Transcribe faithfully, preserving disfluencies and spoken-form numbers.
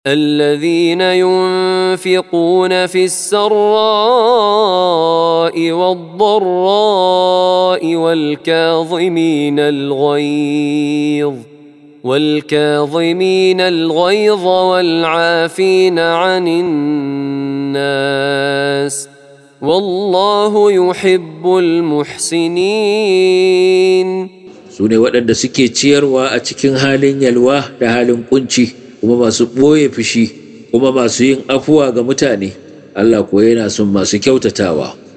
الذين ينفقون في السراء والضراء والكاظمين الغيظ والكاظمين الغيظ والعافين عن الناس والله يحب المحسنين. Sune waɗanda suke ciyarwa a cikin halin yalwa da halin kunci, kuma masu ɓoye fushi, kuma masu yin afuwa ga mutane. Allah kuwa yana son masu kyautatawa.